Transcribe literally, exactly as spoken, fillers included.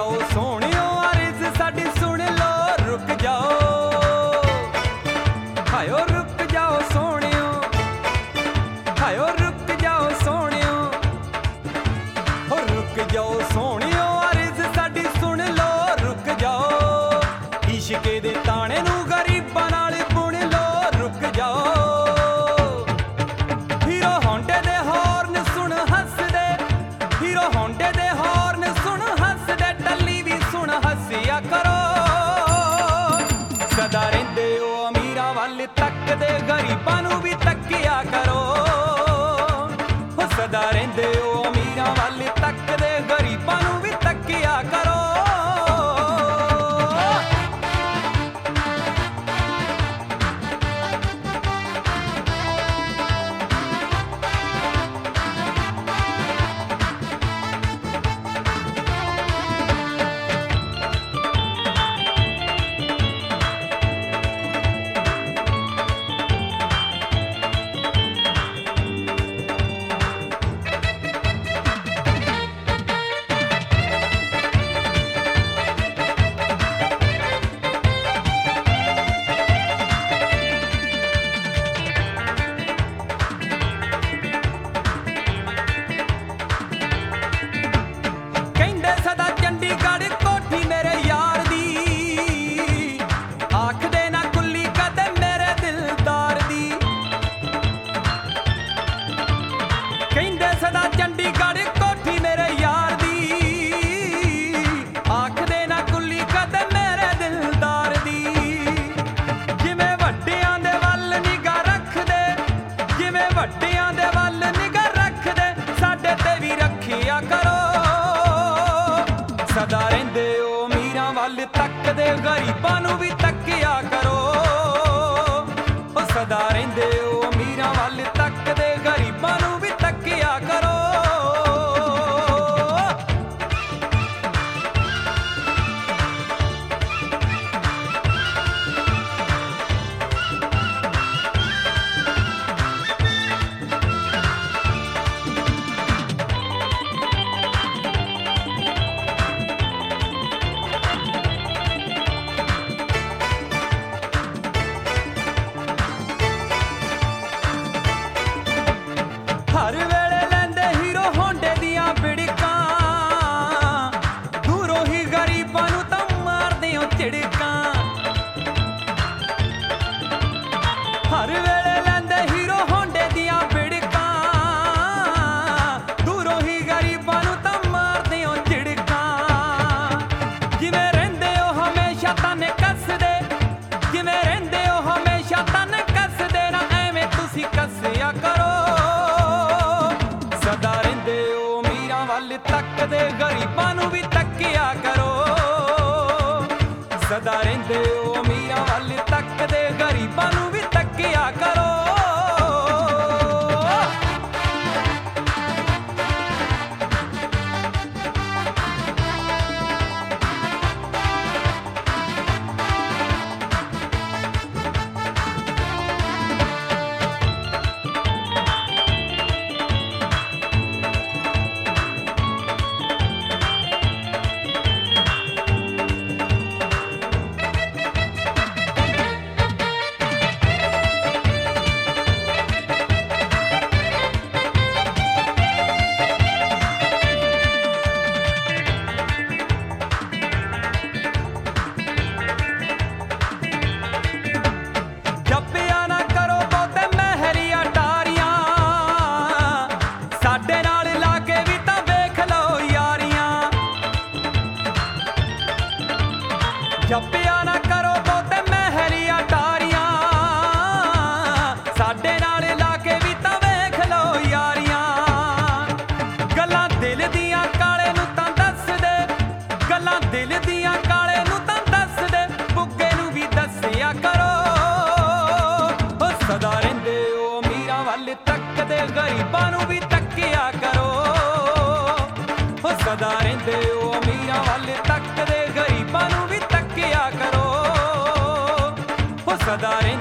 ਜਾਓ ਸੋਹਣਿਓ ਅਰਜ਼ ਸਾਡੀ ਸੁਣ ਲੋ ਰੁਕ ਜਾਓ ਹਾਇਓ ਰੁਕ ਜਾਓ ਸੋਹਣਿਓ ਹਾਇਓ ਰੁਕ ਜਾਓ ਸੋਹਣਿਓ ਹੋ ਰੁਕ ਜਾਓ ਸੋਹਣਿਓ ਅਰਜ਼ ਸਾਡੀ ਸੁਣ ਲੋ ਰੁਕ ਜਾਓ ਇਸ਼ਕੇ ਦੇ ਤਾਣੇ ਨੂੰ ਗਰੀਬਾਂ ਨਾਲ ਬੁਣ ਲੋ ਰੁਕ ਜਾਓ ਹੀਰੋ ਹੋਂਡੇ ਦੇ ਹਾਰਨ ਸੁਣ ਹੱਸਦੇ ਹੀਰੋ ਹੋਂਡੇ ਦੇ ਹਾਰਨ ਸੁਣ ਹੱਸਦੇ ਟੱਲੀ ਵੀ ਸੁਣ ਹੱਸਿਆ ਕਰੋ ਸਦਾ ਰਹਿੰਦੇ ਹੋ ਅਮੀਰਾਂ ਵੱਲ ਤੱਕਦੇ ਗਰੀਬਾਂ ਨੂੰ ਵੀ ਤੱਕਿਆ ਕਰੋ ਹੋ ਸਦਾ ਰਹਿੰਦੇ ਹੋ ਅਮੀਰਾਂ ਵੱਲ ਤੱਕਦੇ ਗਰੀਬਾਂ ਨੂੰ ਵੀ ਤੱਕਿਆ ਕਰੋ ਵੱਡਿਆਂ ਦੇ ਵੱਲ ਨਿਗਾਹ ਰੱਖਦੇ ਸਾਡੇ ਤੇ ਵੀ ਰੱਖਿਆ ਕਰੋ ਸਦਾ ਰਹਿੰਦੇ ਹੋ ਅਮੀਰਾਂ ਵੱਲ ਤੱਕਦੇ ਗਰੀਬਾਂ ਨੂੰ ਵੀ ਤੱਕਿਆ ਕਰੋ ਉਹ ਸਦਾ ਰਹਿੰਦੇ ਹੋ ਅਮੀਰਾਂ ਵੱਲ ਤੱਕਦੇ ਗਰੀਬਾਂ ਨੂੰ ਵੀ ਤੱਕਿਆ ਕਰੋ ਹਰ ਵੇਲੇ ਲੈਂਦੇ ਹੀਰੋ ਹੋਂਡੇ ਦੀਆਂ ਬਿੜਕਾਂ ਦੂਰੋਂ ਹੀ ਗਰੀਬਾਂ ਨੂੰ ਤਾਂ ਮਾਰਦੇ ਹੋ ਝਿੜਕਾਂ ਹਰ ਵੇਲੇ ਲੈਂਦੇ ਹੀਰੋ ਹੋਂਡੇ ਦੀਆਂ ਬਿੜਕਾਂ ਦੂਰੋਂ ਹੀ ਗਰੀਬਾਂ ਨੂੰ ਤਾਂ ਮਾਰਦੇ ਹੋ ਝਿੜਕਾਂ ਜਿਵੇਂ ਰਹਿੰਦੇ ਹੋ ਹਮੇਸ਼ਾ ਤਨ ਕੱਸਦੇ ਜਿਵੇਂ ਰਹਿੰਦੇ ਹੋ ਹਮੇਸ਼ਾ ਤਨ ਕੱਸਦੇ ਨਾ ਐਵੇਂ ਤੁਸੀਂ ਕੱਸਿਆ ਕਰੋ ਸਦਾ ਰਹਿੰਦੇ ਹੋ ਅਮੀਰਾਂ ਵੱਲ ਤੱਕਦੇ ਗਰੀਬਾਂ ਨੂੰ ਵੀ ਤੱਕਿਆ ਕਰੋ ਸਦਾ ਰਹਿੰਦੇ ਹੋ ਅਮੀਰਾਂ ਵੱਲ ਤੱਕਦੇ ਗਰੀਬਾਂ ਨੂੰ ਵੀ ਤੱਕਿਆ ਕਰੋ ਜੱਪਿਆ ਨਾ ਕਰੋ ਬਹੁਤੇ ਮਹਿਰੀਆਂ ਟਾਰੀਆਂ ਸਾਡੇ ਨਾਲ ਲਾ ਕੇ ਵੀ ਤਾਂ ਵੇਖ ਲਓ ਯਾਰੀਆਂ ਗੱਲਾਂ ਦਿਲ ਦੀਆਂ ਕਾਲੇ ਨੂੰ ਤਾਂ ਦੱਸ ਦੇ ਗੱਲਾਂ ਦਿਲ ਦੀਆਂ ਕਾਲੇ ਨੂੰ ਤਾਂ ਦੱਸ ਦੇ ਬੁੱਗੇ ਨੂੰ ਵੀ ਦੱਸਿਆ ਕਰੋ ਉਹ ਸਦਾ ਰਹਿੰਦੇ ਹੋ ਅਮੀਰਾਂ ਵੱਲ ਤੱਕਦੇ ਗਰੀਬਾਂ ਨੂੰ ਵੀ ਤੱਕਿਆ ਕਰੋ ਉਹ ਸਦਾ ਰਹਿੰਦੇ ਹੋ ਅਮੀਰਾਂ ਵੱਲ ਤੱਕਦੇ ਗਰੀਬਾਂ ਨੂੰ ਵੀ ਤੱਕਿਆ ਕਰੋ ਉਹ ਸਦਾ